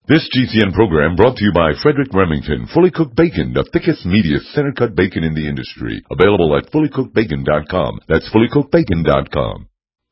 This GCN program brought to you by Frederick Remington, Fully Cooked Bacon, the thickest, meatiest, center-cut bacon in the industry. Available at fullycookedbacon.com. That's fullycookedbacon.com.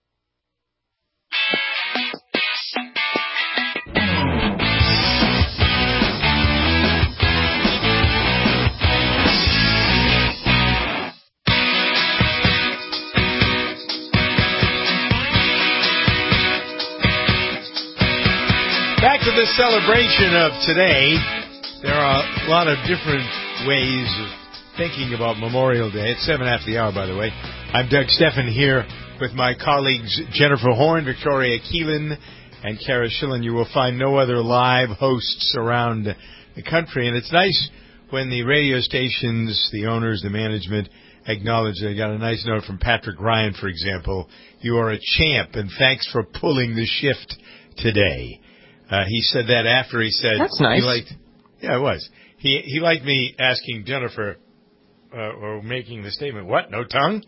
Back to the celebration of today. There are a lot of different ways of thinking about Memorial Day. It's 7 after the hour, by the way. I'm Doug Steffen here with my colleagues Jennifer Horn, Victoria Keelan, and Kara Schillen. You will find no other live hosts around the country. And it's nice when the radio stations, the owners, the management acknowledge. I got a nice note from Patrick Ryan, for example. You are a champ, and thanks for pulling the shift today. He said that after he said... That's nice. Yeah, it was. He liked me asking Jennifer, or making the statement, what, no tongue?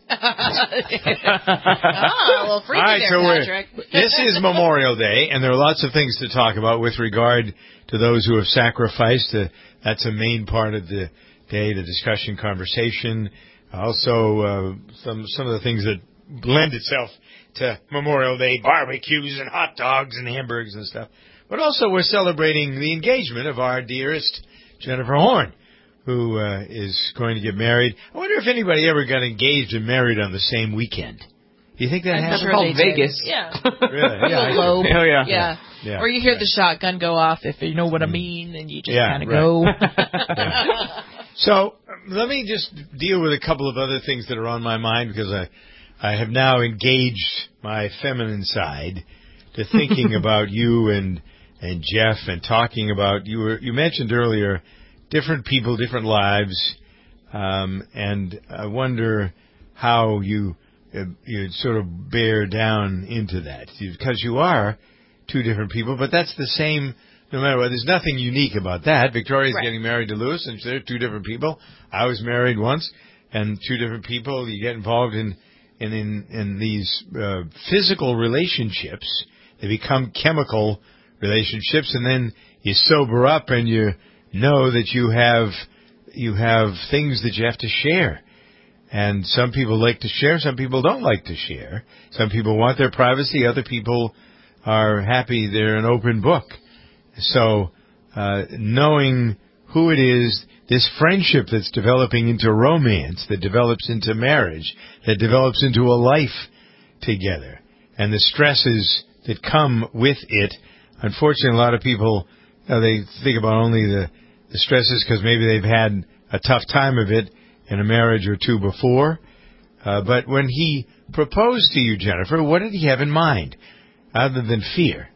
Well, freaky there, Patrick. This is Memorial Day, and there are lots of things to talk about with regard to those who have sacrificed. That's a main part of the day, the discussion, conversation. Also, some of the things that lend itself to Memorial Day, barbecues and hot dogs and hamburgers and stuff. But also we're celebrating the engagement of our dearest Jennifer Horn, who is going to get married. I wonder if anybody ever got engaged and married on the same weekend. Do you think that happens? It's called Vegas. Yeah. Really? Yeah. Globe. Oh, yeah. Yeah. Or you hear the shotgun go off, if you know what I mean, and you just kind of go. So let me just deal with a couple of other things that are on my mind, because I have now engaged my feminine side to thinking about you and Jeff, and talking about you mentioned earlier different people, different lives, and I wonder how you sort of bear down into that, because you are two different people, but that's the same no matter what. There's nothing unique about that. Victoria's getting married to Lewis, and they're two different people. I was married once, and two different people. You get involved in these physical relationships. They become chemical relationships, and then you sober up and you know that you have things that you have to share. And some people like to share, some people don't like to share. Some people want their privacy, other people are happy they're an open book. So knowing who it is, this friendship that's developing into romance, that develops into marriage, that develops into a life together, and the stresses that come with it. Unfortunately, a lot of people, they think about only the stresses because maybe they've had a tough time of it in a marriage or two before. But when he proposed to you, Jennifer, what did he have in mind other than fear?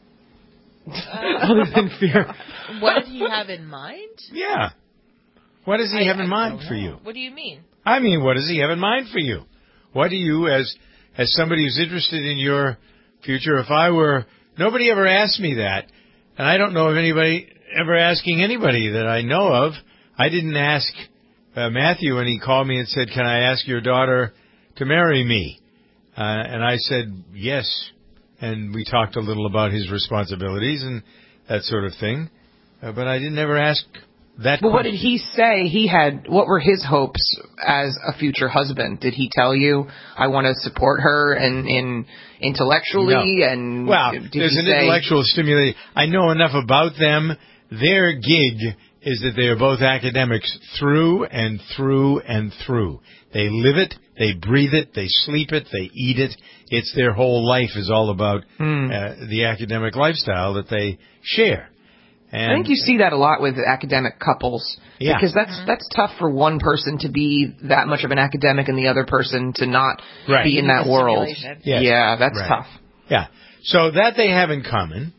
Other than fear. What did he have in mind? Yeah. What does he have in mind for you? What do you mean? I mean, what does he have in mind for you? What do you, as somebody who's interested in your future, nobody ever asked me that, and I don't know of anybody ever asking anybody that I know of. I didn't ask Matthew when he called me and said, can I ask your daughter to marry me? And I said, yes. And we talked a little about his responsibilities and that sort of thing. But I didn't ever ask that question. What did he say what were his hopes as a future husband? Did he tell you, I want to support her and intellectually? No. And well, there's an intellectual stimulation. I know enough about them. Their gig is that they are both academics through and through and through. They live it, they breathe it, they sleep it, they eat it. It's their whole life is all about the academic lifestyle that they share. And I think you see that a lot with academic couples. Yeah. Because that's tough for one person to be that much of an academic and the other person to not be in that world. Yes. Yeah, that's tough. Yeah. So that they have in common.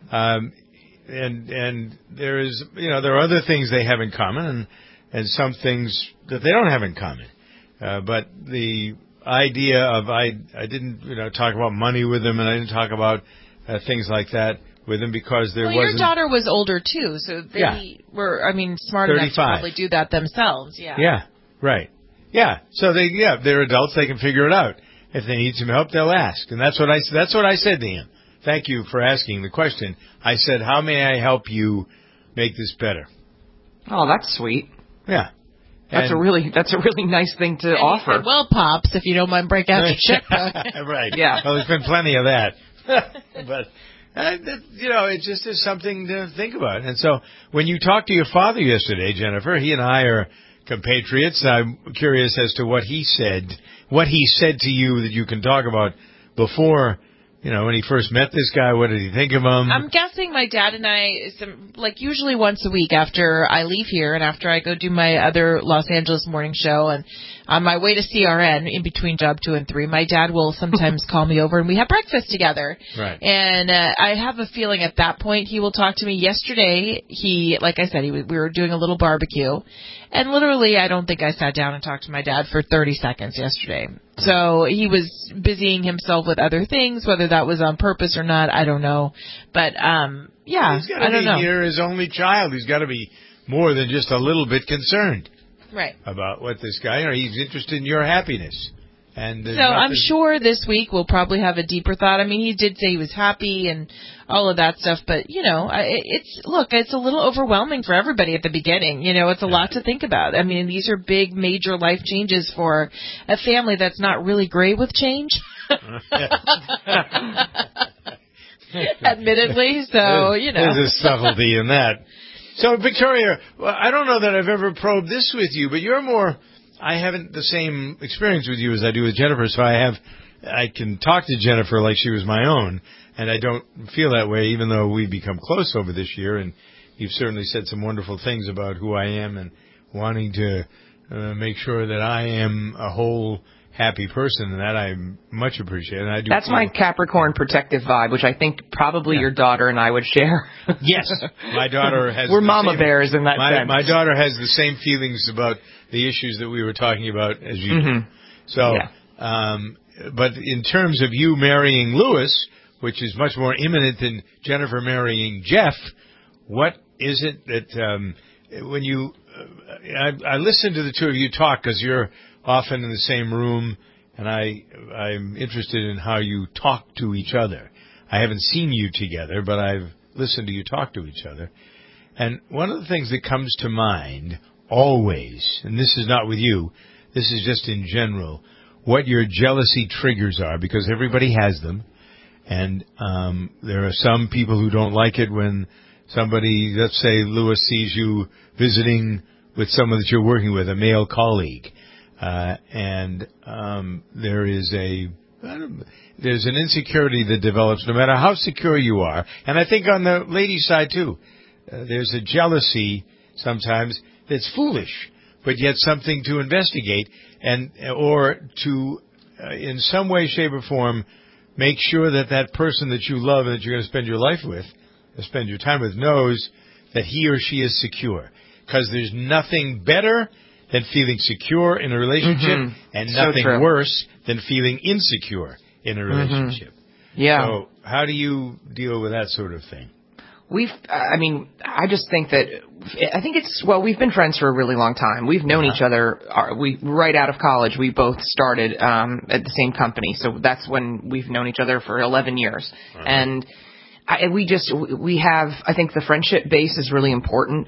And there is, there are other things they have in common and some things that they don't have in common. But the idea of, I didn't, talk about money with them, and I didn't talk about things like that with them because there wasn't. Your daughter was older too, so they were, smart 35. enough to probably do that themselves. Yeah. Yeah. Right. Yeah. So they're adults. They can figure it out. If they need some help, they'll ask. And that's what I said to him. thank you for asking the question. I said, how may I help you make this better? Oh, that's sweet. Yeah. That's a really nice thing to offer. Said, well, Pops, if you don't mind breaking out the checkbook. Right. Yeah. Well, there's been plenty of that. But, it just is something to think about. And so when you talked to your father yesterday, Jennifer, he and I are compatriots. I'm curious as to what he said to you that you can talk about before, when he first met this guy. What did he think of him? I'm guessing my dad and I, usually once a week after I leave here and after I go do my other Los Angeles morning show and on my way to CRN in between job 2 and 3, my dad will sometimes call me over and we have breakfast together. Right. And I have a feeling at that point he will talk to me. Yesterday, like I said, we were doing a little barbecue. And literally, I don't think I sat down and talked to my dad for 30 seconds yesterday. So he was busying himself with other things, whether that was on purpose or not, I don't know. But, he's got to be near his only child. He's got to be more than just a little bit concerned. Right. About what this guy, he's interested in your happiness. And so I'm sure this week we'll probably have a deeper thought. I mean, he did say he was happy and all of that stuff, but it's a little overwhelming for everybody at the beginning. It's a lot to think about. I mean, these are big, major life changes for a family that's not really great with change. Admittedly, so there's a subtlety in that. So, Victoria, I don't know that I've ever probed this with you, but you're more. I haven't the same experience with you as I do with Jennifer, so I can talk to Jennifer like she was my own, and I don't feel that way, even though we've become close over this year, and you've certainly said some wonderful things about who I am and wanting to make sure that I am a whole happy person, and that I much appreciate. And I do. That's my Capricorn protective vibe, which I think probably your daughter and I would share. Yes, my daughter has. We're mama bears in that sense. My daughter has the same feelings about the issues that we were talking about as you do. So, but in terms of you marrying Lewis, which is much more imminent than Jennifer marrying Jeff, what is it that when you I listen to the two of you talk because you're often in the same room, and I'm interested in how you talk to each other. I haven't seen you together, but I've listened to you talk to each other. And one of the things that comes to mind always, and this is not with you, this is just in general, what your jealousy triggers are, because everybody has them. And there are some people who don't like it when somebody, let's say Lewis, sees you visiting with someone that you're working with, a male colleague. And there's an insecurity that develops no matter how secure you are. And I think on the ladies' side too, there's a jealousy sometimes that's foolish, but yet something to investigate or to, in some way, shape, or form, make sure that person that you love and that you're going to spend your life with, spend your time with, knows that he or she is secure. Because there's nothing better than feeling secure in a relationship, and nothing worse than feeling insecure in a relationship. Yeah. So how do you deal with that sort of thing? I just think that, we've been friends for a really long time. We've known each other, right out of college, we both started at the same company. So that's when we've known each other for 11 years. And we have, I think the friendship base is really important.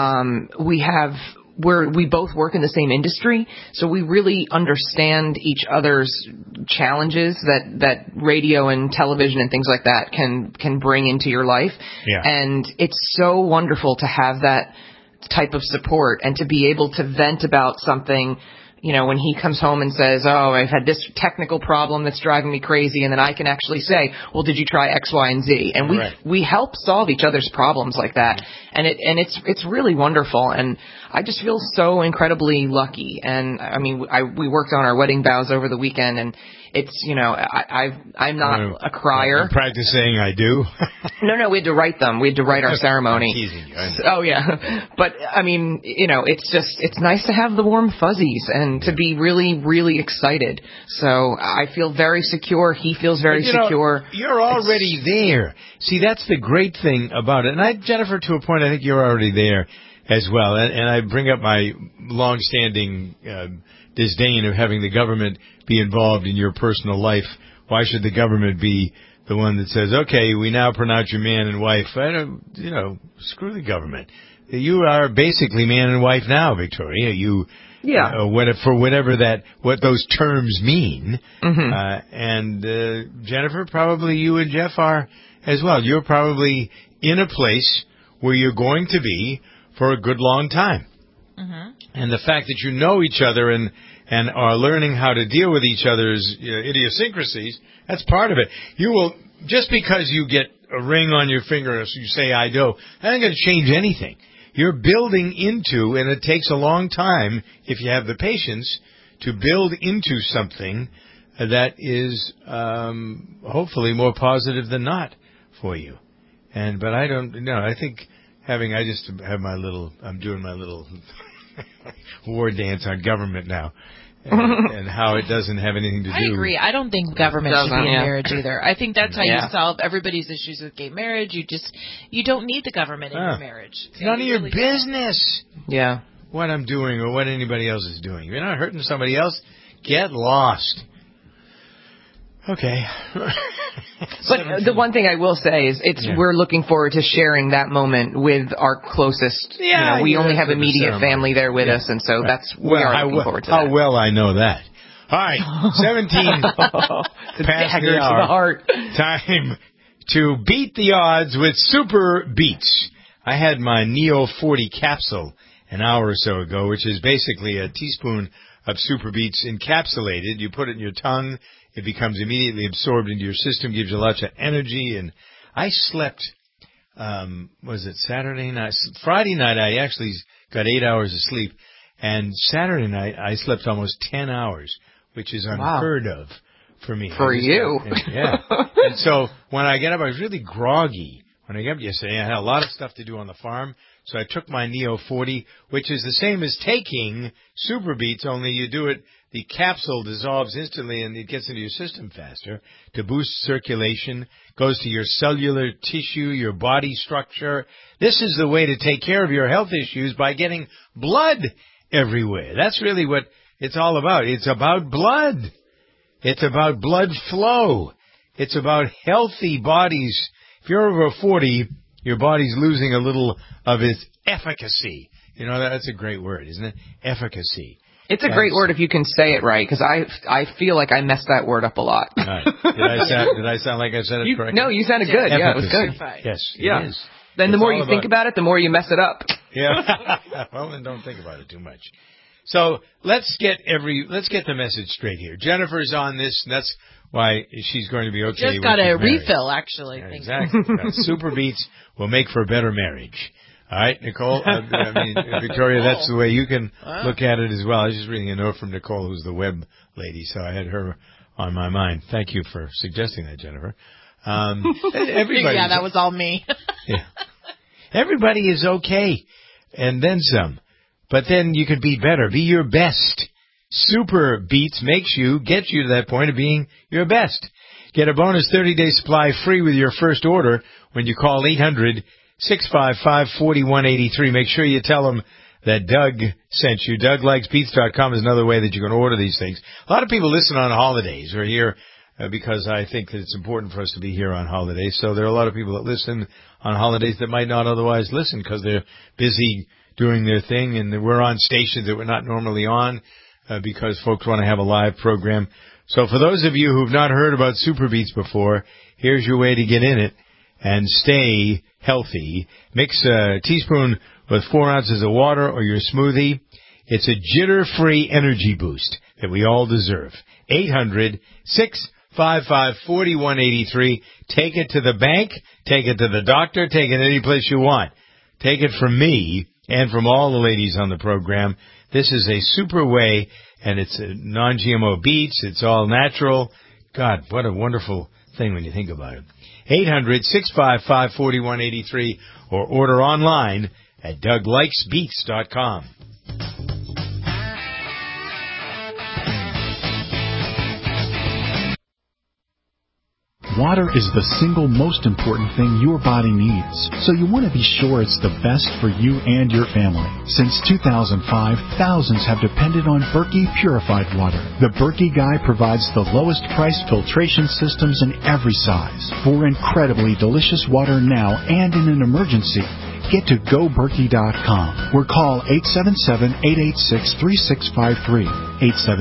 We both work in the same industry, so we really understand each other's challenges that radio and television and things like that can bring into your life. Yeah. And it's so wonderful to have that type of support and to be able to vent about something. When he comes home and says, "Oh, I've had this technical problem that's driving me crazy," and then I can actually say, "Well, did you try X, Y, and Z?" And we help solve each other's problems like that, and it's really wonderful. And I just feel so incredibly lucky. And we worked on our wedding vows over the weekend, and it's I'm not a crier. I'm practicing. I do. No, we had to write them. We had to write our ceremony. I'm teasing you. Oh yeah, but it's nice to have the warm fuzzies and to be really, really excited. So I feel very secure. He feels very secure. You're already there. See, that's the great thing about it. And Jennifer, to a point, I think you're already there as well. And I bring up my long-standing disdain of having the government be involved in your personal life. Why should the government be the one that says, okay, we now pronounce you man and wife. I don't, screw the government. You are basically man and wife now, Victoria. What those terms mean. Mm-hmm. And Jennifer, probably you and Jeff are as well. You're probably in a place where you're going to be for a good long time. Mm-hmm. And the fact that you know each other and are learning how to deal with each other's idiosyncrasies, that's part of it. You will, just because you get a ring on your finger as you say I do, that ain't going to change anything. You're building into, and it takes a long time, if you have the patience, to build into something that is hopefully more positive than not for you. But I don't know. I think I'm doing my little war dance on government now. And how it doesn't have anything to do. I agree. I don't think government should be in marriage either. I think that's how you solve everybody's issues with gay marriage. You don't need the government in your marriage. It's none of your business. Yeah. What I'm doing or what anybody else is doing. If you're not hurting somebody else, get lost. Okay. But the one thing I will say is we're looking forward to sharing that moment with our closest. We only have immediate family there with us, and so we are looking forward to that. How well I know that. All right, 17 past the hour. To the heart. Time to beat the odds with Super Beats. I had my Neo 40 capsule an hour or so ago, which is basically a teaspoon of Super Beats encapsulated. You put it in your tongue. It becomes immediately absorbed into your system, gives you lots of energy. And I slept, was it Saturday night? Friday night, I actually got 8 hours of sleep. And Saturday night, I slept almost 10 hours, which is unheard of for me. For you. And so when I get up, I was really groggy. When I got up yesterday, I had a lot of stuff to do on the farm. So I took my Neo 40, which is the same as taking Super Beats, only you do it. The capsule dissolves instantly and it gets into your system faster to boost circulation, goes to your cellular tissue, your body structure. This is the way to take care of your health issues by getting blood everywhere. That's really what it's all about. It's about blood. It's about blood flow. It's about healthy bodies. If you're over 40, your body's losing a little of its efficacy. That's a great word, isn't it? Efficacy. It's a great word if you can say it right, because I feel like I messed that word up a lot. Right. Did I sound like I said it correctly? No, you sounded good. Efficacy. Yeah, it was good. Yes, yeah. It is. Then the more you think about it, the more you mess it up. Yeah. Well, then don't think about it too much. So let's get the message straight here. Jennifer's on this, and that's why she's going to be okay. Just got a refill, actually. Yeah, exactly. Super Beats will make for a better marriage. All right, Nicole. Victoria, that's the way you can look at it as well. I was just reading a note from Nicole, who's the web lady, so I had her on my mind. Thank you for suggesting that, Jennifer. That was all me. Yeah. Everybody is okay, and then some. But then you could be better. Be your best. Super Beats gets you to that point of being your best. Get a bonus 30-day supply free with your first order when you call 800-655-4183. Make sure you tell them that Doug sent you. DougLikesBeats.com is another way that you can order these things. A lot of people listen on holidays or here because I think that it's important for us to be here on holidays. So there are a lot of people that listen on holidays that might not otherwise listen because they're busy doing their thing, and we're on stations that we're not normally on because folks want to have a live program. So for those of you who've not heard about Super Beats before, here's your way to get in it and stay healthy. Mix a teaspoon with 4 ounces of water or your smoothie. It's a jitter-free energy boost that we all deserve. 800-655-4183. Take it to the bank. Take it to the doctor. Take it any place you want. Take it from me and from all the ladies on the program. This is a super way, and it's a non-GMO beets. It's all natural. God, what a wonderful thing when you think about it. 800-655-4183 or order online at DougLikesBeats.com. Water is the single most important thing your body needs, so you want to be sure it's the best for you and your family. Since 2005, thousands have depended on Berkey purified water. The Berkey Guy provides the lowest price filtration systems in every size. For incredibly delicious water now and in an emergency, get to GoBerkey.com or call 877-886-3653.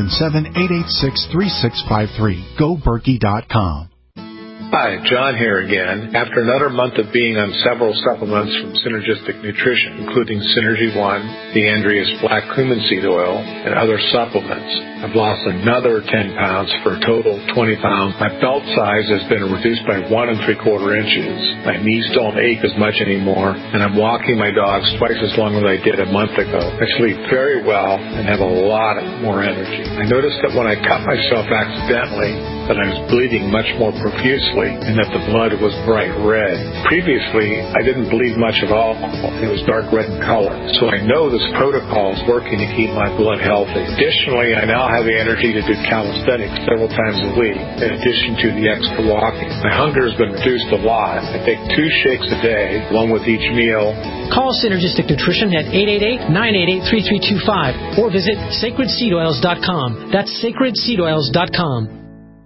877-886-3653. GoBerkey.com. Hi, John here again. After another month of being on several supplements from Synergistic Nutrition, including Synergy One, the Andreas Black Cumin Seed Oil, and other supplements, I've lost another 10 pounds for a total of 20 pounds. My belt size has been reduced by 1 3/4 inches. My knees don't ache as much anymore, and I'm walking my dogs twice as long as I did a month ago. I sleep very well and have a lot more energy. I noticed that when I cut myself accidentally, that I was bleeding much more profusely and that the blood was bright red. Previously, I didn't bleed much at all. It was dark red in color. So I know this protocol is working to keep my blood healthy. Additionally, I now have the energy to do calisthenics several times a week, in addition to the extra walking. My hunger has been reduced a lot. I take 2 shakes a day, along with each meal. Call Synergistic Nutrition at 888-988-3325 or visit sacredseedoils.com. That's sacredseedoils.com.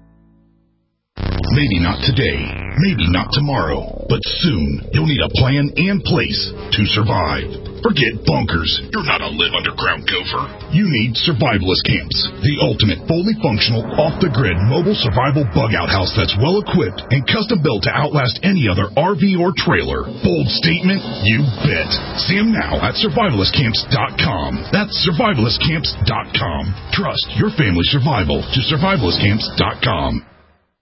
Maybe not today, maybe not tomorrow, but soon you'll need a plan and place to survive. Forget bunkers. You're not a live underground gopher. You need Survivalist Camps, the ultimate fully functional, off-the-grid mobile survival bug-out house that's well-equipped and custom-built to outlast any other RV or trailer. Bold statement? You bet. See them now at survivalistcamps.com. That's survivalistcamps.com. Trust your family's survival to survivalistcamps.com.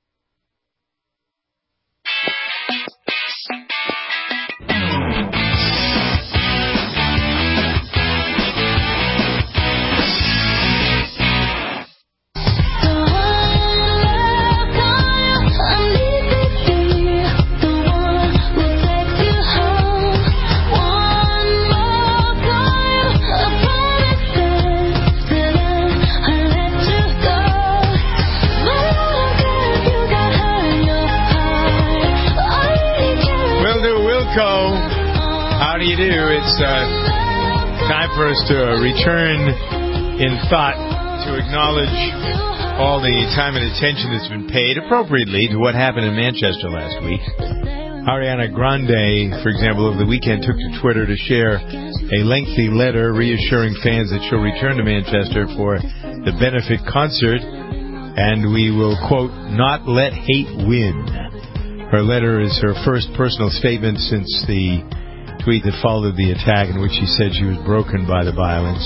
Time for us to return in thought to acknowledge all the time and attention that's been paid appropriately to what happened in Manchester last week. Ariana Grande, for example, over the weekend took to Twitter to share a lengthy letter reassuring fans that she'll return to Manchester for the benefit concert, and we will, quote, not let hate win. Her letter is her first personal statement since the tweet that followed the attack, in which she said she was broken by the violence.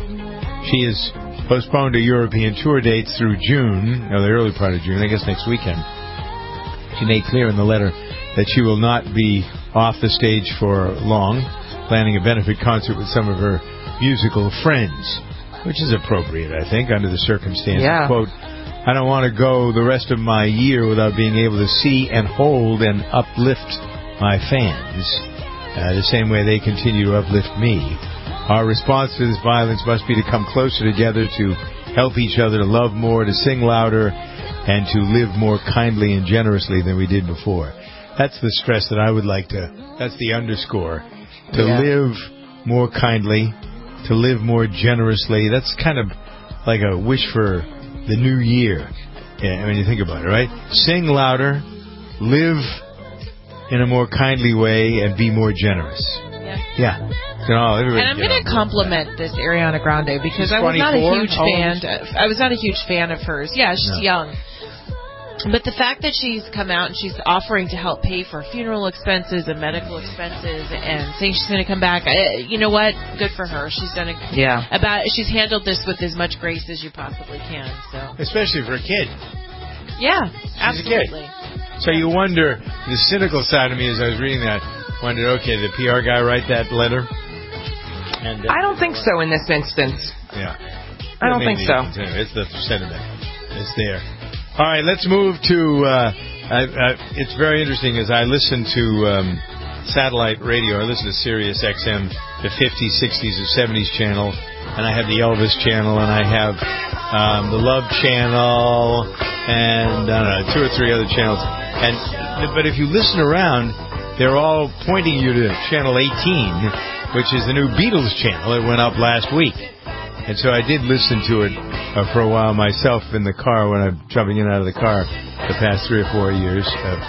She has postponed her European tour dates through June, or the early part of June, I guess next weekend. She made clear in the letter that she will not be off the stage for long, planning a benefit concert with some of her musical friends, which is appropriate, I think, under the circumstances. Yeah. Quote, I don't want to go the rest of my year without being able to see and hold and uplift my fans. The same way they continue to uplift me. Our response to this violence must be to come closer together, to help each other, to love more, to sing louder, and to live more kindly and generously than we did before. That's the stress that I would like to, that's the underscore. To live more kindly, to live more generously. That's kind of like a wish for the new year. Yeah, when you think about it, right? Sing louder, live in a more kindly way, and be more generous. Yeah. And I'm going to compliment this Ariana Grande because I was not a huge fan. I was not a huge fan of hers. Yeah, she's young. But the fact that she's come out and she's offering to help pay for funeral expenses and medical expenses and saying she's going to come back, you know what? Good for her. She's done she's handled this with as much grace as you possibly can. So especially for a kid. Yeah, absolutely. So you wonder, the cynical side of me as I was reading that, wondered, okay, did the PR guy write that letter? And I don't think so in this instance. Yeah. I don't think so. It's the sentiment. It's there. All right, let's move to, it's very interesting as I listen to satellite radio. I listen to Sirius XM, the 50s, 60s, or 70s channel, and I have the Elvis channel, and I have the Love channel, and I don't know, 2 or 3 other channels. But if you listen around, they're all pointing you to Channel 18, which is the new Beatles channel. It went up last week. And so I did listen to it for a while myself in the car when I'm jumping in and out of the car the past 3 or 4 years.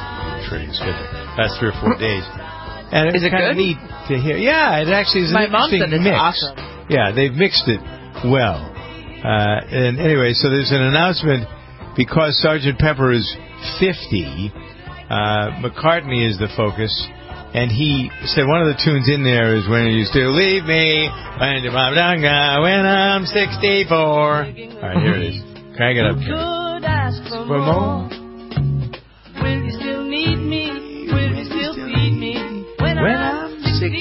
Past 3 or 4 days. And is it kind of good? Neat to hear. Yeah, it actually is an interesting mix. Awesome. Yeah, they've mixed it well. And anyway, so there's an announcement because Sgt. Pepper is 50. McCartney is the focus. And he said one of the tunes in there is When You Still Leave Me, when I'm 64. All right, here it is. Crank it up. Could ask for more. Will you still need me? Will you still feed me when I'm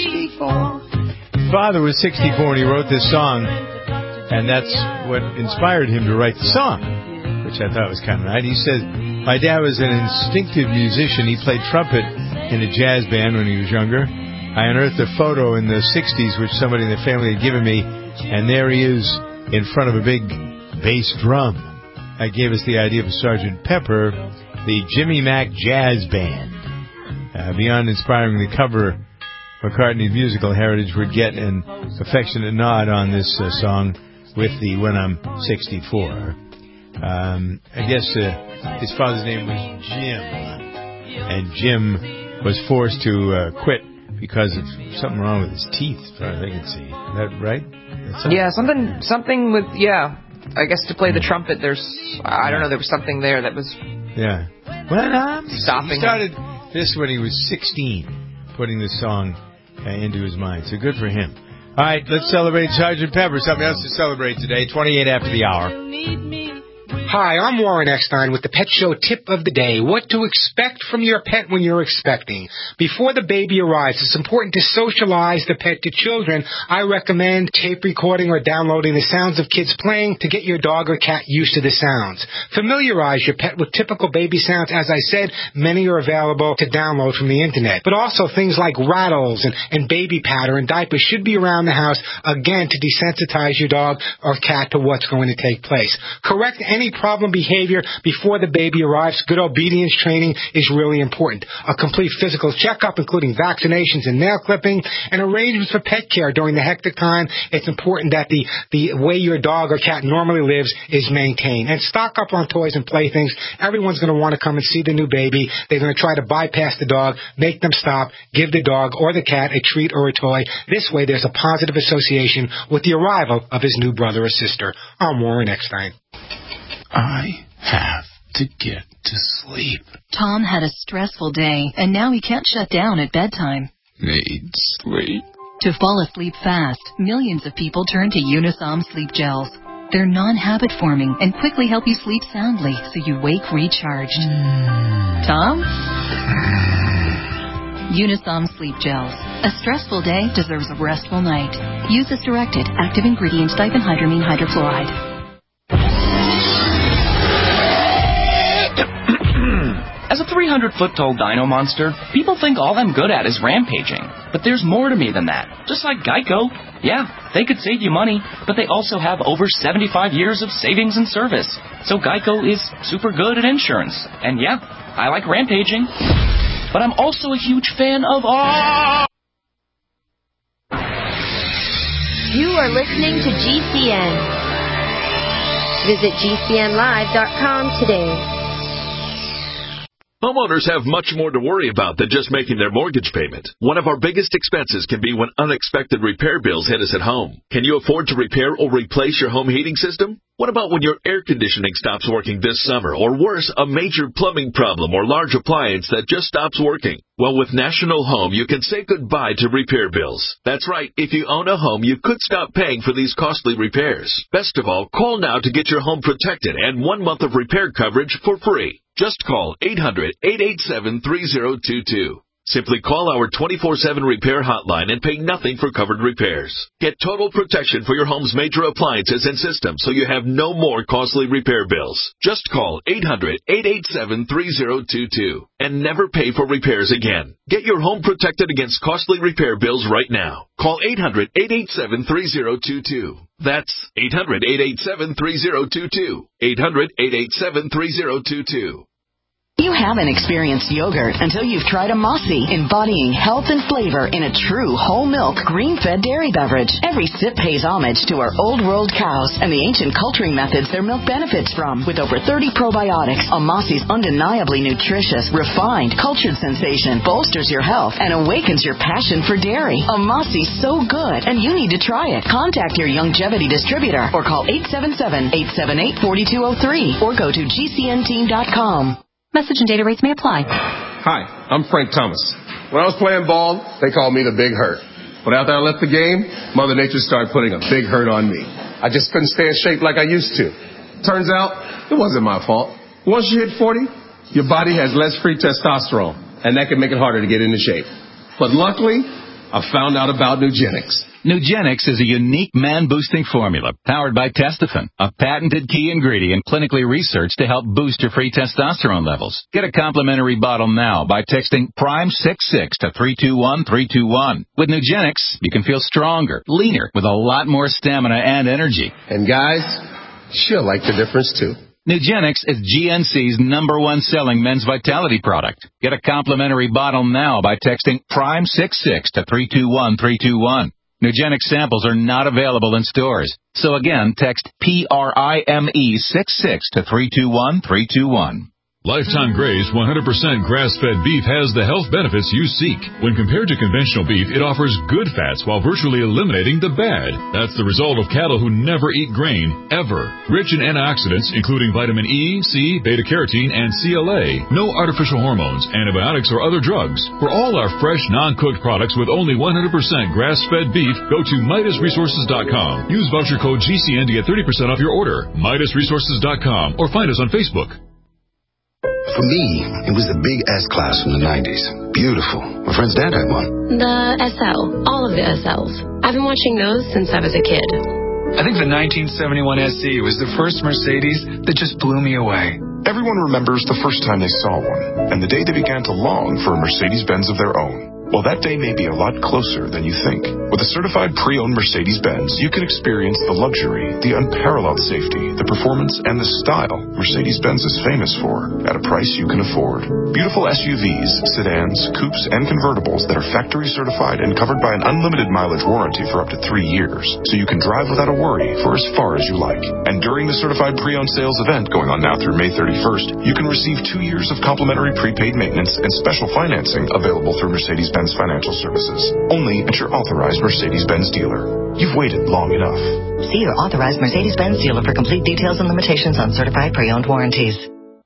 64? His father was 64 when he wrote this song, and that's what inspired him to write the song, which I thought was kind of nice. He said, my dad was an instinctive musician. He played trumpet in a jazz band when he was younger. I unearthed a photo in the 60s which somebody in the family had given me, and there he is in front of a big bass drum. That gave us the idea of Sgt. Pepper, the Jimmy Mack Jazz Band. Beyond inspiring the cover, McCartney's musical heritage would get an affectionate nod on this song with the When I'm 64. I guess his father's name was Jim, and Jim was forced to quit because of something wrong with his teeth, as far as I can see. Is that right? Yeah, something with, I guess to play the trumpet, there was something there that was When I'm stopping. He started this when he was 16, putting this song into his mind. So good for him. All right, let's celebrate Sgt. Pepper. Something else to celebrate today, 28 after the hour. Hi, I'm Warren Eckstein with the Pet Show Tip of the Day. What to expect from your pet when you're expecting. Before the baby arrives, it's important to socialize the pet to children. I recommend tape recording or downloading the sounds of kids playing to get your dog or cat used to the sounds. Familiarize your pet with typical baby sounds. As I said, many are available to download from the internet. But also things like rattles and baby patter and diapers should be around the house, again, to desensitize your dog or cat to what's going to take place. Correct any problem behavior before the baby arrives. Good obedience training is really important. A complete physical checkup, including vaccinations and nail clipping, and arrangements for pet care during the hectic time. It's important that the way your dog or cat normally lives is maintained. And stock up on toys and playthings. Everyone's going to want to come and see the new baby. They're going to try to bypass the dog, make them stop, give the dog or the cat a treat or a toy. This way there's a positive association with the arrival of his new brother or sister. I'm Warren Eckstein. I have to get to sleep. Tom had a stressful day, and now he can't shut down at bedtime. Need sleep. To fall asleep fast, millions of people turn to Unisom Sleep Gels. They're non-habit forming and quickly help you sleep soundly so you wake recharged. Tom? Unisom Sleep Gels. A stressful day deserves a restful night. Use as directed. Active ingredients: diphenhydramine hydrochloride. As a 300-foot-tall dino monster, people think all I'm good at is rampaging. But there's more to me than that. Just like Geico. Yeah, they could save you money, but they also have over 75 years of savings and service. So Geico is super good at insurance. And yeah, I like rampaging. But I'm also a huge fan of... You are listening to GCN. Visit GCNlive.com today. Homeowners have much more to worry about than just making their mortgage payment. One of our biggest expenses can be when unexpected repair bills hit us at home. Can you afford to repair or replace your home heating system? What about when your air conditioning stops working this summer? Or worse, a major plumbing problem or large appliance that just stops working? Well, with National Home, you can say goodbye to repair bills. That's right. If you own a home, you could stop paying for these costly repairs. Best of all, call now to get your home protected and 1 month of repair coverage for free. Just call 800-887-3022. Simply call our 24/7 repair hotline and pay nothing for covered repairs. Get total protection for your home's major appliances and systems so you have no more costly repair bills. Just call 800-887-3022 and never pay for repairs again. Get your home protected against costly repair bills right now. Call 800-887-3022. That's 800-887-3022. 800-887-3022. You haven't experienced yogurt until you've tried Amasi, embodying health and flavor in a true whole milk, green-fed dairy beverage. Every sip pays homage to our old world cows and the ancient culturing methods their milk benefits from. With over 30 probiotics, Amasi's undeniably nutritious, refined, cultured sensation bolsters your health and awakens your passion for dairy. Amasi's so good, and you need to try it. Contact your Youngevity distributor or call 877-878-4203 or go to gcnteam.com. Message and data rates may apply. Hi, I'm Frank Thomas. When I was playing ball, they called me the Big Hurt. But after I left the game, Mother Nature started putting a big hurt on me. I just couldn't stay in shape like I used to. Turns out, it wasn't my fault. Once you hit 40, your body has less free testosterone, and that can make it harder to get into shape. But luckily, I found out about Nugenix. Nugenix is a unique man-boosting formula powered by Testofen, a patented key ingredient clinically researched to help boost your free testosterone levels. Get a complimentary bottle now by texting PRIME66 to 321321. With Nugenix, you can feel stronger, leaner, with a lot more stamina and energy. And guys, she'll like the difference too. Nugenix is GNC's #1 selling men's vitality product. Get a complimentary bottle now by texting PRIME66 to 321321. Nugenix samples are not available in stores. So again, text PRIME66 to 321321. Lifetime Graze 100% grass-fed beef has the health benefits you seek. When compared to conventional beef, it offers good fats while virtually eliminating the bad. That's the result of cattle who never eat grain, ever. Rich in antioxidants, including vitamin E, C, beta-carotene, and CLA. No artificial hormones, antibiotics, or other drugs. For all our fresh, non-cooked products with only 100% grass-fed beef, go to MidasResources.com. Use voucher code GCN to get 30% off your order. MidasResources.com or find us on Facebook. For me, it was the big S-Class from the 90s. Beautiful. My friend's dad had one. The SL. All of the SLs. I've been watching those since I was a kid. I think the 1971 SE was the first Mercedes that just blew me away. Everyone remembers the first time they saw one, and the day they began to long for a Mercedes-Benz of their own. Well, that day may be a lot closer than you think. With a certified pre-owned Mercedes-Benz, you can experience the luxury, the unparalleled safety, the performance, and the style Mercedes-Benz is famous for at a price you can afford. Beautiful SUVs, sedans, coupes, and convertibles that are factory certified and covered by an unlimited mileage warranty for up to 3 years, so you can drive without a worry for as far as you like. And during the certified pre-owned sales event going on now through May 31st, you can receive 2 years of complimentary prepaid maintenance and special financing available through Mercedes-Benz Financial Services. Only at your authorized Mercedes-Benz dealer. You've waited long enough. See your authorized Mercedes-Benz dealer for complete details and limitations on certified pre-owned warranties.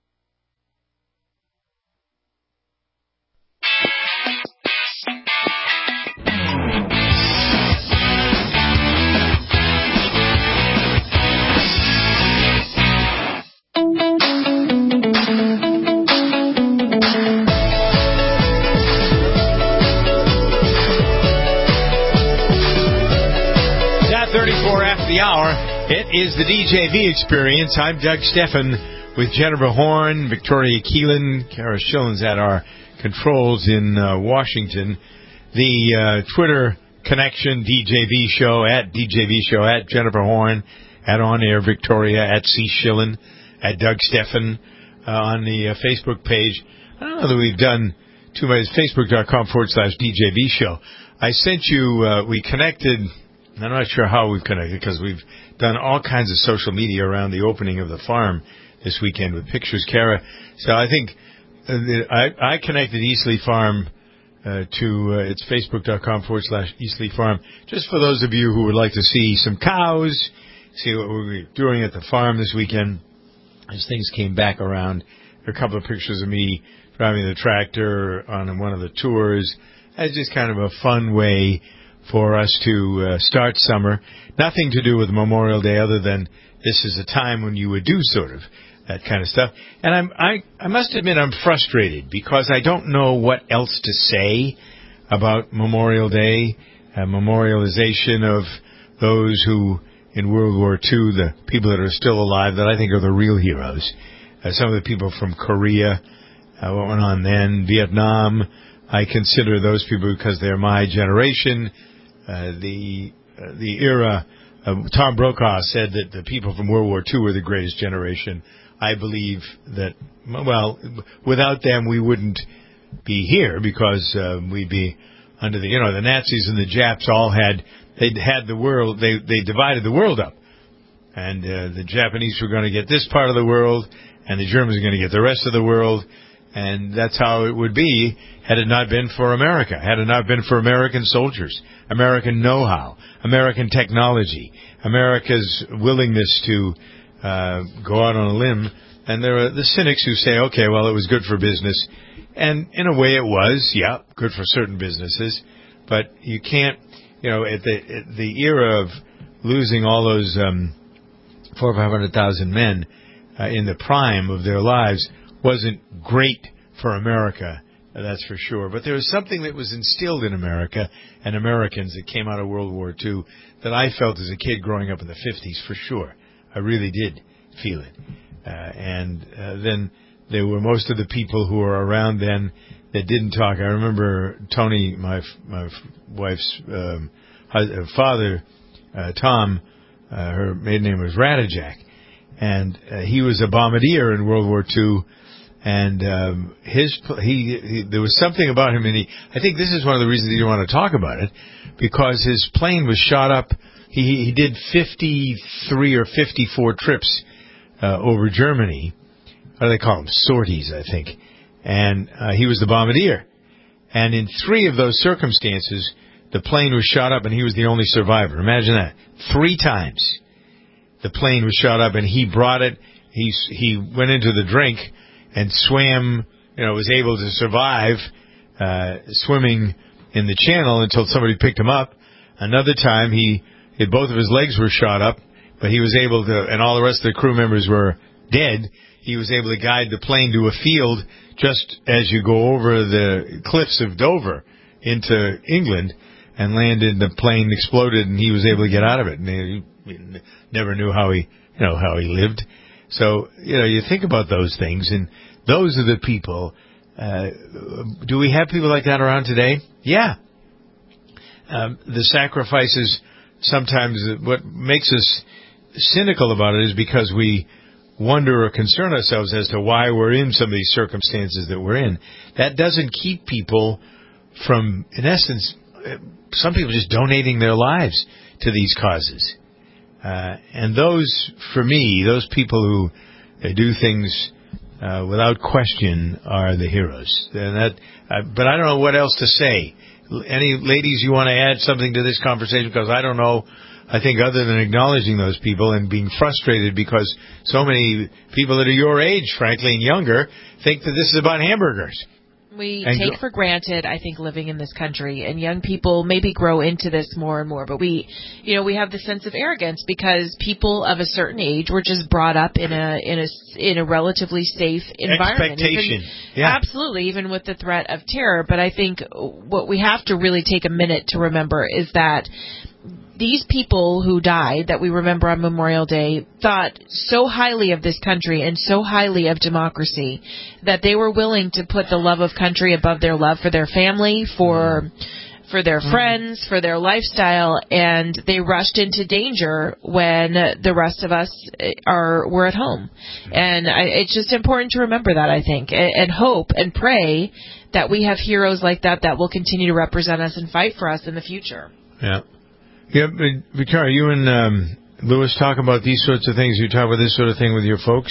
It is the DJV experience. I'm Doug Steffen with Jennifer Horn, Victoria Keelan, Kara Schillens at our controls in Washington. The Twitter connection, DJV Show, at Jennifer Horn, at On Air Victoria, at C. Schillen, at Doug Steffen, on the Facebook page. I don't know that we've done too much. Facebook.com/DJV Show. I sent you, we connected. I'm not sure how we've connected because we've done all kinds of social media around the opening of the farm this weekend with pictures, Kara. So I think I connected Eastleigh Farm to its Facebook.com/Eastleigh Farm, just for those of you who would like to see some cows, see what we're doing at the farm this weekend. As things came back around, there are a couple of pictures of me driving the tractor on one of the tours. It's just kind of a fun way for us to start summer. Nothing to do with Memorial Day other than this is a time when you would do sort of that kind of stuff. And I must admit I'm frustrated because I don't know what else to say about Memorial Day, memorialization of those who in World War II, the people that are still alive that I think are the real heroes. Some of the people from Korea, what went on then, Vietnam, I consider those people because they're my generation. The era, Tom Brokaw said that the people from World War II were the greatest generation. I believe that, well, without them we wouldn't be here because we'd be under the, the Nazis and the Japs all they'd had the world, they divided the world up. And the Japanese were going to get this part of the world, and the Germans were going to get the rest of the world. And that's how it would be had it not been for America, had it not been for American soldiers, American know-how, American technology, America's willingness to go out on a limb. And there are the cynics who say, okay, well, it was good for business. And in a way it was, yeah, good for certain businesses. But you can't, at the era of losing all those 400,000 or 500,000 men in the prime of their lives wasn't great for America, that's for sure. But there was something that was instilled in America and Americans that came out of World War II that I felt as a kid growing up in the 50s, for sure. I really did feel it. Then there were most of the people who were around then that didn't talk. I remember Tony, my wife's father, Tom, her maiden name was Radijak, and he was a bombardier in World War II. And there was something about him, and I think this is one of the reasons he didn't want to talk about it, because his plane was shot up. He did 53 or 54 trips over Germany. What do they call them? Sorties, I think. And he was the bombardier. And in 3 of those circumstances, the plane was shot up, and he was the only survivor. Imagine that. 3 times the plane was shot up, and he brought it. He went into the drink and swam, was able to survive swimming in the channel until somebody picked him up. Another time, both of his legs were shot up, but he was able to, and all the rest of the crew members were dead. He was able to guide the plane to a field just as you go over the cliffs of Dover into England, and landed. The plane exploded, and he was able to get out of it. And he never knew how he lived. So, you think about those things, and those are the people. Do we have people like that around today? Yeah. The sacrifices, sometimes what makes us cynical about it is because we wonder or concern ourselves as to why we're in some of these circumstances that we're in. That doesn't keep people from, in essence, some people just donating their lives to these causes. And those, for me, those people who do things without question are the heroes. And but I don't know what else to say. Any ladies you want to add something to this conversation? Because I don't know. I think other than acknowledging those people and being frustrated because so many people that are your age, frankly, and younger, think that this is about hamburgers. We take for granted, I think, living in this country, and young people maybe grow into this more and more. But we have this sense of arrogance because people of a certain age were just brought up in a relatively safe environment. Expectation, yeah, absolutely, even with the threat of terror. But I think what we have to really take a minute to remember is that these people who died, that we remember on Memorial Day, thought so highly of this country and so highly of democracy that they were willing to put the love of country above their love for their family, for their friends, for their lifestyle, and they rushed into danger when the rest of us were at home. And it's just important to remember that, I think, and hope and pray that we have heroes like that will continue to represent us and fight for us in the future. Yeah. Yeah, Victoria, you and Lewis talk about these sorts of things. You talk about this sort of thing with your folks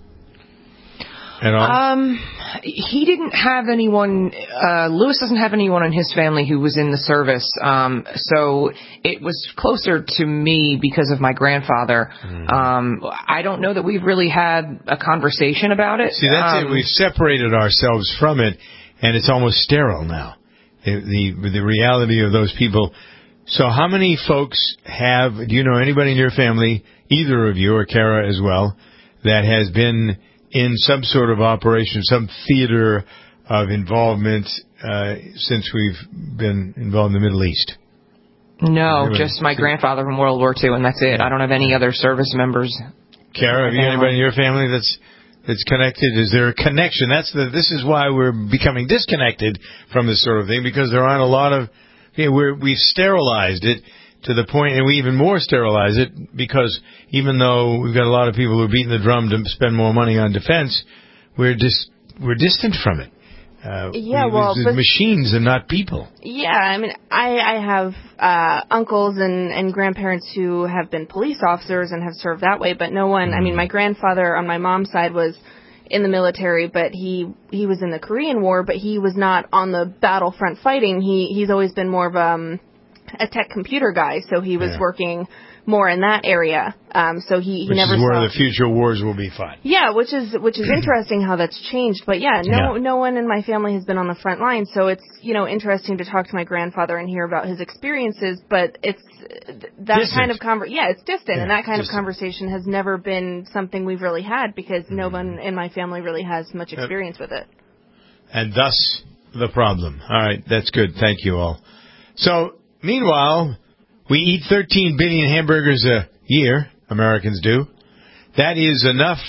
at all? He didn't have anyone. Lewis doesn't have anyone in his family who was in the service. So it was closer to me because of my grandfather. I don't know that we've really had a conversation about it. See, that's it. We've separated ourselves from it, and it's almost sterile now. The reality of those people. So how many folks do you know anybody in your family, either of you or Kara as well, that has been in some sort of operation, some theater of involvement since we've been involved in the Middle East? No, just my grandfather from World War II, and that's it. I don't have any other service members. Kara, have you anybody in your family that's connected? Is there a connection? This is why we're becoming disconnected from this sort of thing, because there aren't a lot of... we've sterilized it to the point, and we even more sterilize it, because even though we've got a lot of people who are beating the drum to spend more money on defense, we're distant from it. But machines and not people. Yeah, I mean, I have uncles and grandparents who have been police officers and have served that way, but no one. I mean, my grandfather on my mom's side was in the military, but he was in the Korean War, but he was not on the battlefront fighting. He's always been more of a tech computer guy, so he was working more in that area. So he never is saw where the future wars will be fought. Yeah, which is interesting how that's changed. But no one in my family has been on the front line, so it's interesting to talk to my grandfather and hear about his experiences. But it's that distant. Kind of it's distant, and that kind of conversation has never been something we've really had, because no one in my family really has much experience with it. And thus the problem. All right, that's good. Thank you all. So meanwhile, we eat 13 billion hamburgers a year, Americans do. That is enough.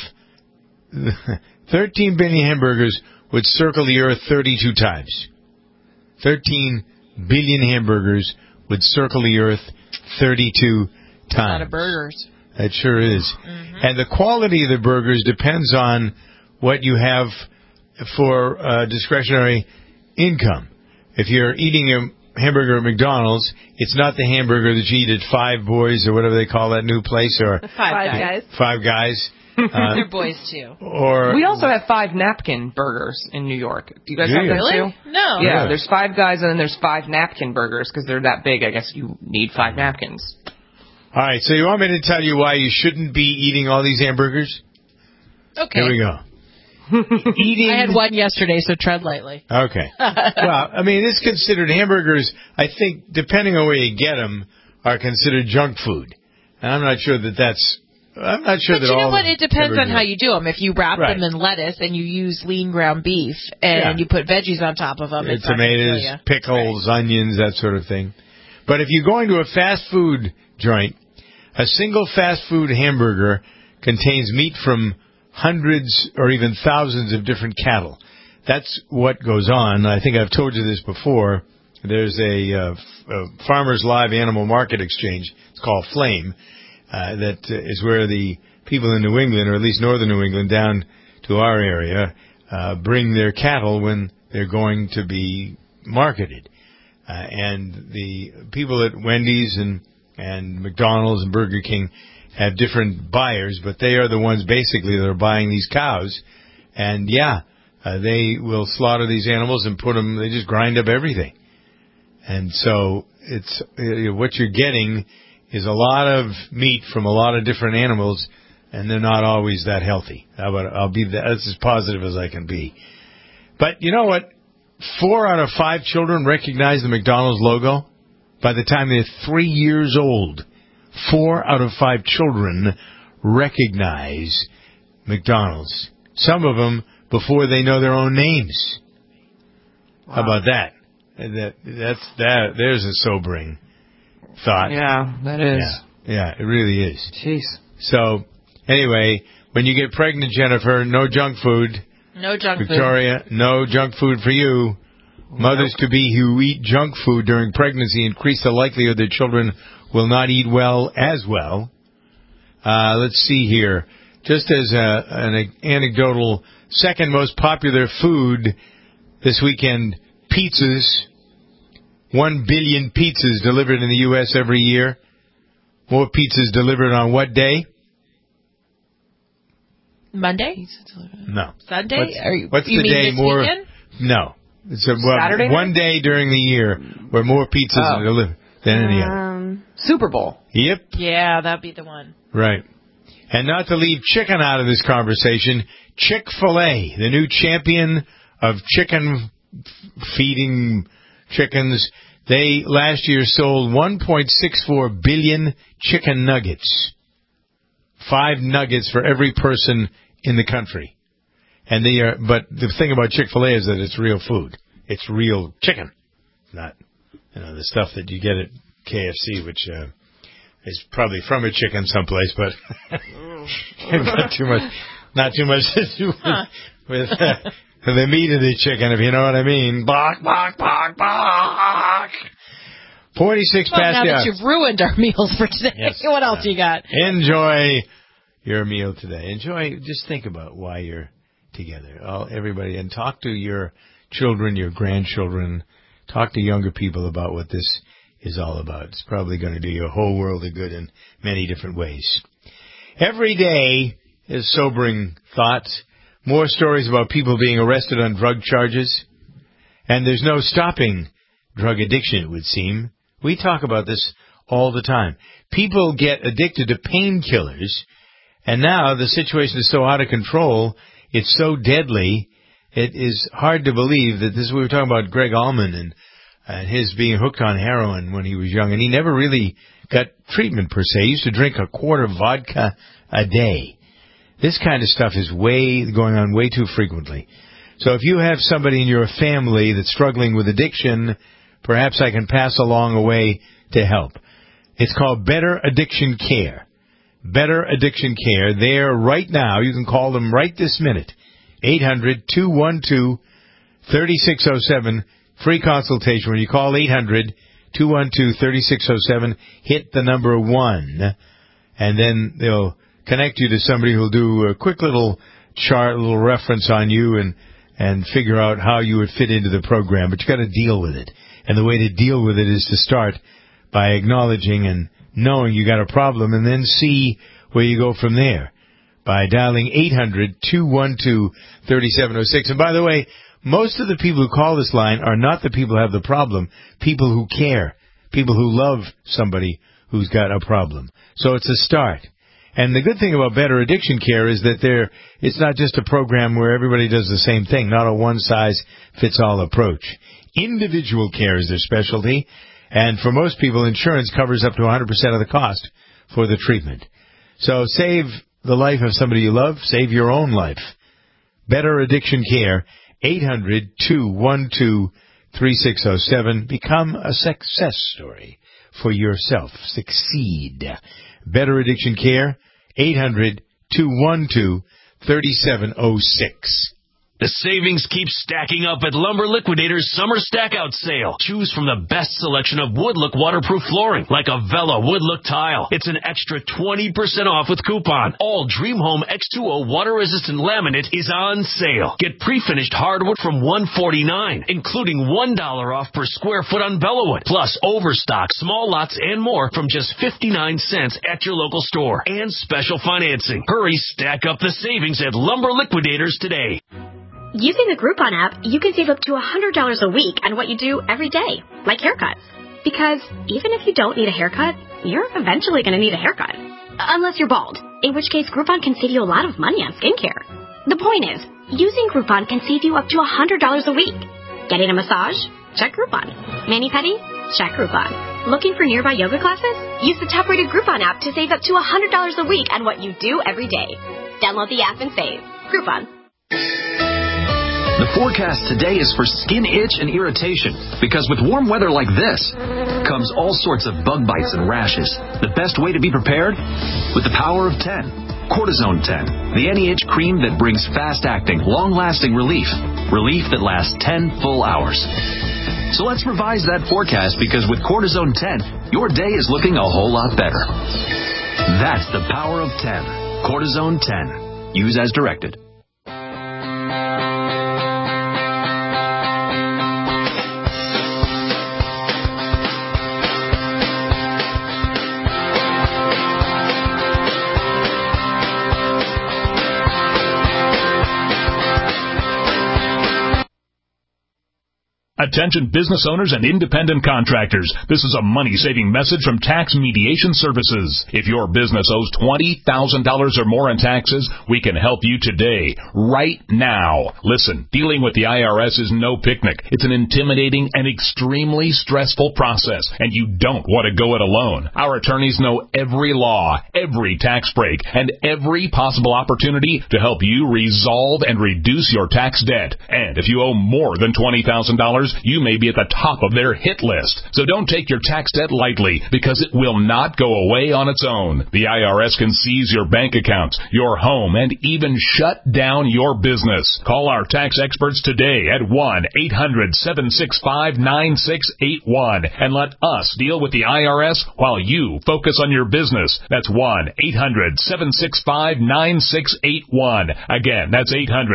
13 billion hamburgers would circle the earth 32 times. 13 billion hamburgers would circle the earth 32 times. A lot of burgers. That sure is. Mm-hmm. And the quality of the burgers depends on what you have for discretionary income. If you're eating a hamburger at McDonald's, it's not the hamburger that you eat at Five Boys or whatever they call that new place, or Five Guys. They're boys too. Or we also have 5 napkin burgers in New York. Do you guys have that really? too? No. Yeah, there's 5 Guys and then there's 5 napkin burgers, because they're that big. I guess you need 5 napkins. All right, so you want me to tell you why you shouldn't be eating all these hamburgers? Okay. Here we go. I had one yesterday, so tread lightly. Okay. Well, I mean, it's considered hamburgers, I think, depending on where you get them, are considered junk food. And I'm not sure that that's... I'm not sure but that you know all... what? It depends on how you do them. If you wrap them in lettuce and you use lean ground beef and you put veggies on top of them, it's tomatoes, pickles, onions, that sort of thing. But if you're going to a fast food joint, a single fast food hamburger contains meat from hundreds or even thousands of different cattle. That's what goes on. I think I've told you this before. There's a Farmers Live Animal Market Exchange. It's called Flame. That is where the people in New England, or at least northern New England, down to our area, bring their cattle when they're going to be marketed. And the people at Wendy's and McDonald's and Burger King have different buyers, but they are the ones basically that are buying these cows. And they will slaughter these animals and put them, they just grind up everything. And so it's what you're getting is a lot of meat from a lot of different animals, and they're not always that healthy. I'll be that's as positive as I can be. But you know what? 4 out of 5 children recognize the McDonald's logo by the time they're 3 years old. 4 out of 5 children recognize McDonald's. Some of them before they know their own names. Wow. How about that? There's a sobering thought. Yeah, that is. Yeah, it really is. Jeez. So, anyway, when you get pregnant, Jennifer, no junk food. No junk Victoria, no junk food for you. Mothers-to-be who eat junk food during pregnancy increase the likelihood that children will not eat well as well. Let's see here. Just as an anecdotal, second most popular food this weekend, pizzas. 1 billion pizzas delivered in the U.S. every year. More pizzas delivered on what day? Monday? No. Sunday? What's the day more? Weekend? No. It's Saturday night? one day during the year where more pizzas are delivered than any other. Super Bowl. Yep. Yeah, that'd be the one. Right. And not to leave chicken out of this conversation, Chick-fil-A, the new champion of chicken feeding chickens, they last year sold 1.64 billion chicken nuggets. 5 nuggets for every person in the country. And but the thing about Chick-fil-A is that it's real food. It's real chicken. Not, the stuff that you get at KFC, which is probably from a chicken someplace, but not too much to do with the meat of the chicken, if you know what I mean. Bark, bark, bark, bark. 46 Well, past now the that hour. you've ruined our meals for today, Yes. what else you got? Enjoy your meal today. Just think about why you're together. Everybody, and talk to your children, your grandchildren. Talk to younger people about what this is all about. It's probably going to do you a whole world of good in many different ways. Every day is sobering thoughts. More stories about people being arrested on drug charges. And there's no stopping drug addiction, it would seem. We talk about this all the time. People get addicted to painkillers, and now the situation is so out of control, it's so deadly, it is hard to believe that we were talking about Greg Allman and his being hooked on heroin when he was young, and he never really got treatment per se. He used to drink a quart of vodka a day. This kind of stuff is going on way too frequently. So if you have somebody in your family that's struggling with addiction, perhaps I can pass along a way to help. It's called Better Addiction Care. Better Addiction Care. There right now. You can call them right this minute. 800-212-3607. Free consultation. When you call 800-212-3607, hit the number 1, and then they'll connect you to somebody who'll do a quick little chart, a little reference on you, and figure out how you would fit into the program. But you got to deal with it. And the way to deal with it is to start by acknowledging and knowing you got a problem, and then see where you go from there by dialing 800-212-3706. And by the way, most of the people who call this line are not the people who have the problem, people who care, people who love somebody who's got a problem. So it's a start. And the good thing about Better Addiction Care is that it's not just a program where everybody does the same thing, not a one-size-fits-all approach. Individual care is their specialty, and for most people, insurance covers up to 100% of the cost for the treatment. So save the life of somebody you love, save your own life. Better Addiction Care, 800-212-3607. Become a success story for yourself. Succeed. Better Addiction Care, 800-212-3706. The savings keep stacking up at Lumber Liquidators' Summer Stackout Sale. Choose from the best selection of Woodlook waterproof flooring, like a Vela Woodlook tile. It's an extra 20% off with coupon. All Dream Home X2O water-resistant laminate is on sale. Get pre-finished hardwood from $149, including $1 off per square foot on Bellawood, plus overstock, small lots, and more from just 59 cents at your local store. And special financing. Hurry, stack up the savings at Lumber Liquidators today. Using the Groupon app, you can save up to $100 a week on what you do every day, like haircuts. Because even if you don't need a haircut, you're eventually going to need a haircut. Unless you're bald, in which case Groupon can save you a lot of money on skincare. The point is, using Groupon can save you up to $100 a week. Getting a massage? Check Groupon. Mani-pedi? Check Groupon. Looking for nearby yoga classes? Use the top-rated Groupon app to save up to $100 a week on what you do every day. Download the app and save. Groupon. The forecast today is for skin itch and irritation, because with warm weather like this comes all sorts of bug bites and rashes. The best way to be prepared? With the power of 10. Cortisone 10, the anti-itch cream that brings fast-acting, long-lasting relief. Relief that lasts 10 full hours. So let's revise that forecast, because with Cortisone 10, your day is looking a whole lot better. That's the power of 10. Cortisone 10. Use as directed. Attention business owners and independent contractors. This is a money-saving message from Tax Mediation Services. If your business owes $20,000 or more in taxes, we can help you today, right now. Listen, dealing with the IRS is no picnic. It's an intimidating and extremely stressful process, and you don't want to go it alone. Our attorneys know every law, every tax break, and every possible opportunity to help you resolve and reduce your tax debt. And if you owe more than $20,000, you may be at the top of their hit list. So don't take your tax debt lightly, because it will not go away on its own. The IRS can seize your bank accounts, your home, and even shut down your business. Call our tax experts today at 1-800-765-9681 and let us deal with the IRS while you focus on your business. That's 1-800-765-9681. Again, that's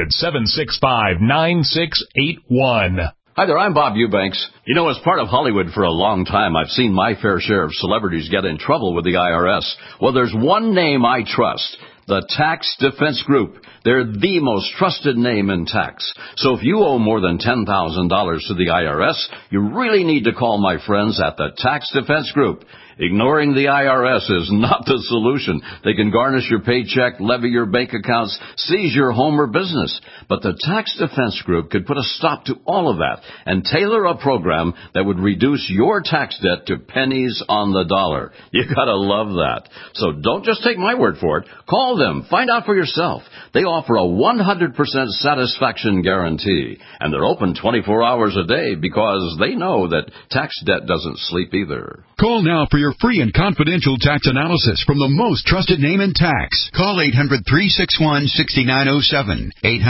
800-765-9681. Hi there, I'm Bob Eubanks. You know, as part of Hollywood for a long time, I've seen my fair share of celebrities get in trouble with the IRS. Well, there's one name I trust. The Tax Defense Group. They're the most trusted name in tax. So if you owe more than $10,000 to the IRS, you really need to call my friends at the Tax Defense Group. Ignoring the IRS is not the solution. They can garnish your paycheck, levy your bank accounts, seize your home or business. But the Tax Defense Group could put a stop to all of that and tailor a program that would reduce your tax debt to pennies on the dollar. You gotta love that. So don't just take my word for it. Call them. Find out for yourself. They offer a 100% satisfaction guarantee. And they're open 24 hours a day because they know that tax debt doesn't sleep either. Call now for your free and confidential tax analysis from the most trusted name in tax. Call 800-361-6907.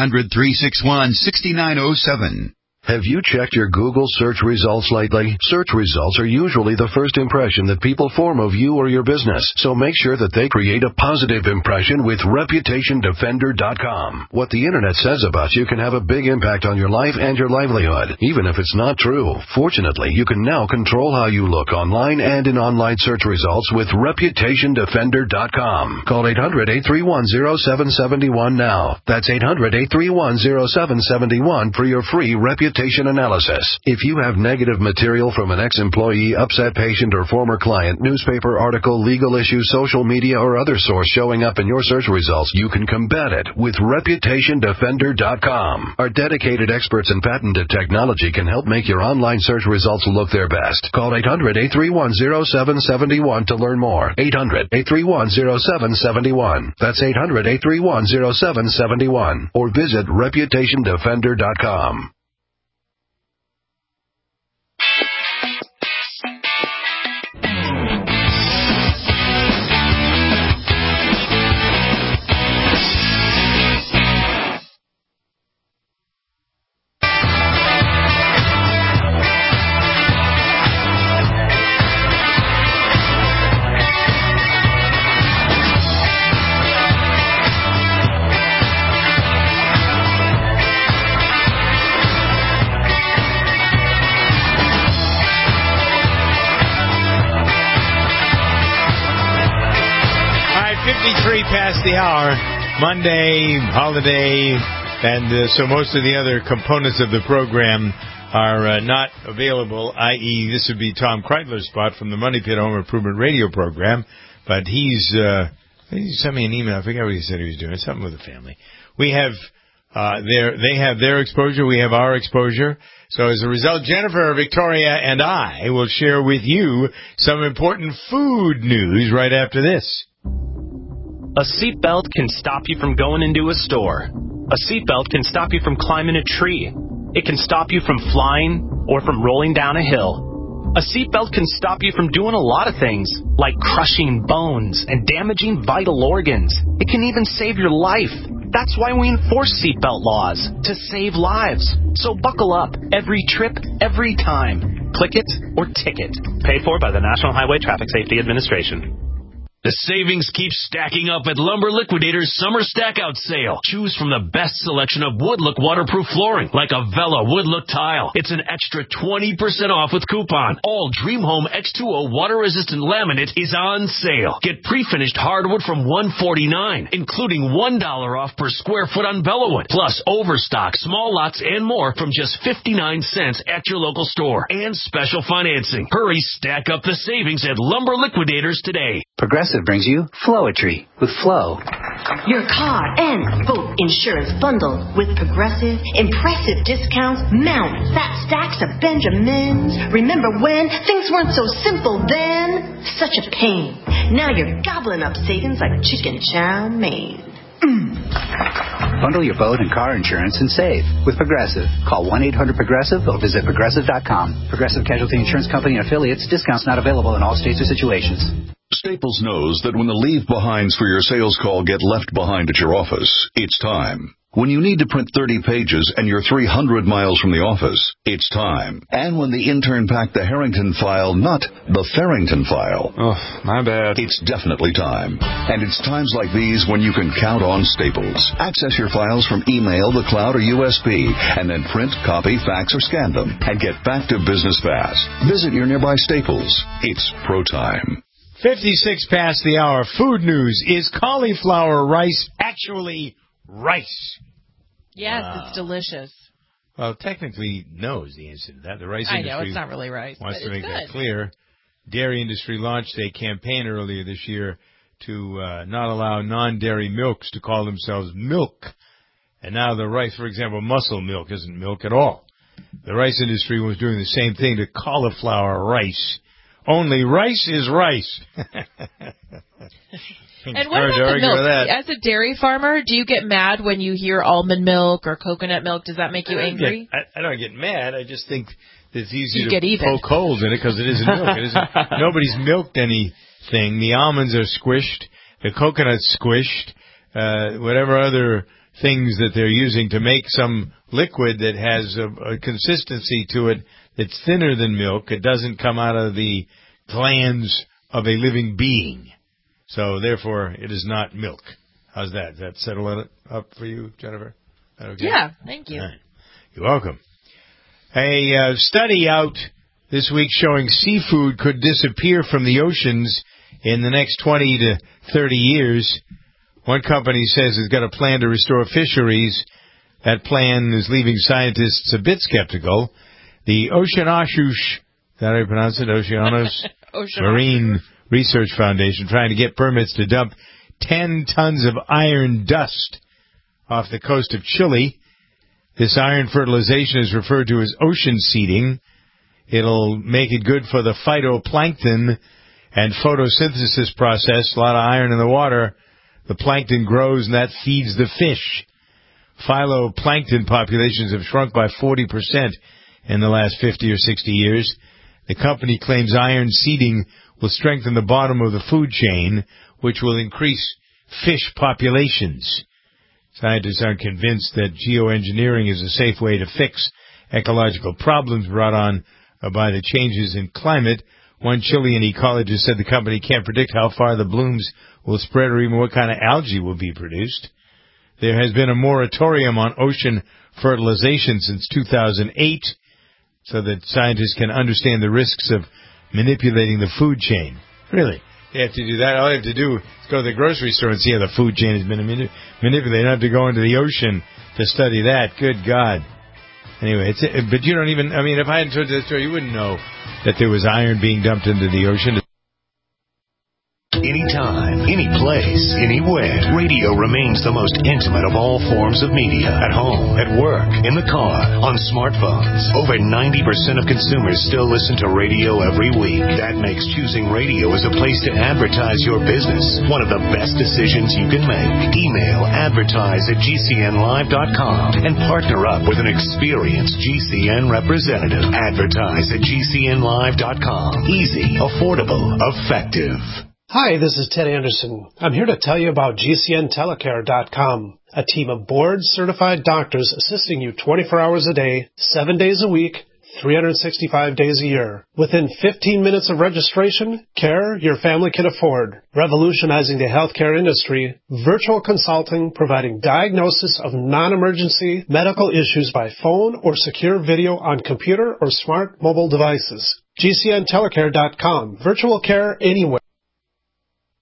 800-361-6907. Have you checked your Google search results lately? Search results are usually the first impression that people form of you or your business, so make sure that they create a positive impression with ReputationDefender.com. What the Internet says about you can have a big impact on your life and your livelihood, even if it's not true. Fortunately, you can now control how you look online and in online search results with ReputationDefender.com. Call 800-831-0771 now. That's 800-831-0771 for your free reputation analysis. If you have negative material from an ex-employee, upset patient, or former client, newspaper article, legal issue, social media, or other source showing up in your search results, you can combat it with ReputationDefender.com. Our dedicated experts in patented technology can help make your online search results look their best. Call 800-831-0771 to learn more. 800-831-0771. That's 800-831-0771. Or visit ReputationDefender.com. Past the hour, Monday, holiday, and so most of the other components of the program are not available, i.e. this would be Tom Kreitler's spot from the Money Pit Home Improvement Radio program, but he sent me an email. I forget what he said he was doing, something with the family. We have they have their exposure, we have our exposure. So as a result, Jennifer, Victoria, and I will share with you some important food news right after this. A seatbelt can stop you from going into a store. A seatbelt can stop you from climbing a tree. It can stop you from flying or from rolling down a hill. A seatbelt can stop you from doing a lot of things, like crushing bones and damaging vital organs. It can even save your life. That's why we enforce seatbelt laws, to save lives. So buckle up every trip, every time. Click it or ticket. Paid for by the National Highway Traffic Safety Administration. The savings keep stacking up at Lumber Liquidators' Summer Stackout Sale. Choose from the best selection of wood-look waterproof flooring, like a Vela wood-look tile. It's an extra 20% off with coupon. All Dream Home X2O water-resistant laminate is on sale. Get pre-finished hardwood from $149, including $1 off per square foot on Bellawood. Plus overstock, small lots, and more from just 59 cents at your local store. And special financing. Hurry, stack up the savings at Lumber Liquidators today. Progressive brings you Flowetry with Flow. Your car and boat insurance bundle with Progressive. Impressive discounts, mount fat stacks of Benjamins. Remember when things weren't so simple then? Such a pain. Now you're gobbling up savings like chicken chow mein. Bundle your boat and car insurance and save with Progressive. Call 1-800-PROGRESSIVE or visit Progressive.com. Progressive Casualty Insurance Company and affiliates. Discounts not available in all states or situations. Staples knows that when the leave-behinds for your sales call get left behind at your office, it's time. When you need to print 30 pages and you're 300 miles from the office, it's time. And when the intern packed the Harrington file, not the Farrington file. Oh, my bad. It's definitely time. And it's times like these when you can count on Staples. Access your files from email, the cloud, or USB, and then print, copy, fax, or scan them, and get back to business fast. Visit your nearby Staples. It's pro time. 56 past the hour. Food news. Is cauliflower rice actually rice? Yes, it's delicious. Well, technically, no is the answer to that. The rice I industry know, it's not really rice, wants but to make it's that good. clear. Dairy industry launched a campaign earlier this year to not allow non-dairy milks to call themselves milk. And now the rice, for example, muscle milk isn't milk at all. The rice industry was doing the same thing to cauliflower rice. Only rice is rice. And what about the milk? As a dairy farmer, do you get mad when you hear almond milk or coconut milk? Does that make you angry? I don't get mad. I just think it's easy You to get even. poke holes in it because it isn't milk. Nobody's milked anything. The almonds are squished. The coconut's squished. Whatever other things that they're using to make some liquid that has a consistency to it that's thinner than milk. It doesn't come out of the glands of a living being. So, therefore, it is not milk. How's that? Does that settle it up for you, Jennifer? Okay? Yeah, thank you. Right. You're welcome. A study out this week showing seafood could disappear from the oceans in the next 20 to 30 years. One company says it's got a plan to restore fisheries. That plan is leaving scientists a bit skeptical. The Oceanoshush, is that how you pronounce it? Oceanos Marine Research Foundation trying to get permits to dump 10 tons of iron dust off the coast of Chile. This iron fertilization is referred to as ocean seeding. It'll make it good for the phytoplankton and photosynthesis process. A lot of iron in the water. The plankton grows and that feeds the fish. Phytoplankton populations have shrunk by 40% in the last 50 or 60 years. The company claims iron seeding will strengthen the bottom of the food chain, which will increase fish populations. Scientists aren't convinced that geoengineering is a safe way to fix ecological problems brought on by the changes in climate. One Chilean ecologist said the company can't predict how far the blooms will spread or even what kind of algae will be produced. There has been a moratorium on ocean fertilization since 2008 so that scientists can understand the risks of manipulating the food chain. Really? They have to do that? All they have to do is go to the grocery store and see how the food chain has been manipulated. They don't have to go into the ocean to study that. Good God. Anyway, but you don't even, if I hadn't told you that story, you wouldn't know that there was iron being dumped into the ocean. Anytime, any place, anywhere, radio remains the most intimate of all forms of media. At home, at work, in the car, on smartphones. Over 90% of consumers still listen to radio every week. That makes choosing radio as a place to advertise your business one of the best decisions you can make. Email advertise@gcnlive.com and partner up with an experienced GCN representative. Advertise@gcnlive.com. Easy, affordable, effective. Hi, this is Ted Anderson. I'm here to tell you about GCNtelecare.com, a team of board-certified doctors assisting you 24 hours a day, 7 days a week, 365 days a year. Within 15 minutes of registration, care your family can afford. Revolutionizing the healthcare industry, virtual consulting providing diagnosis of non-emergency medical issues by phone or secure video on computer or smart mobile devices. GCNtelecare.com, virtual care anywhere.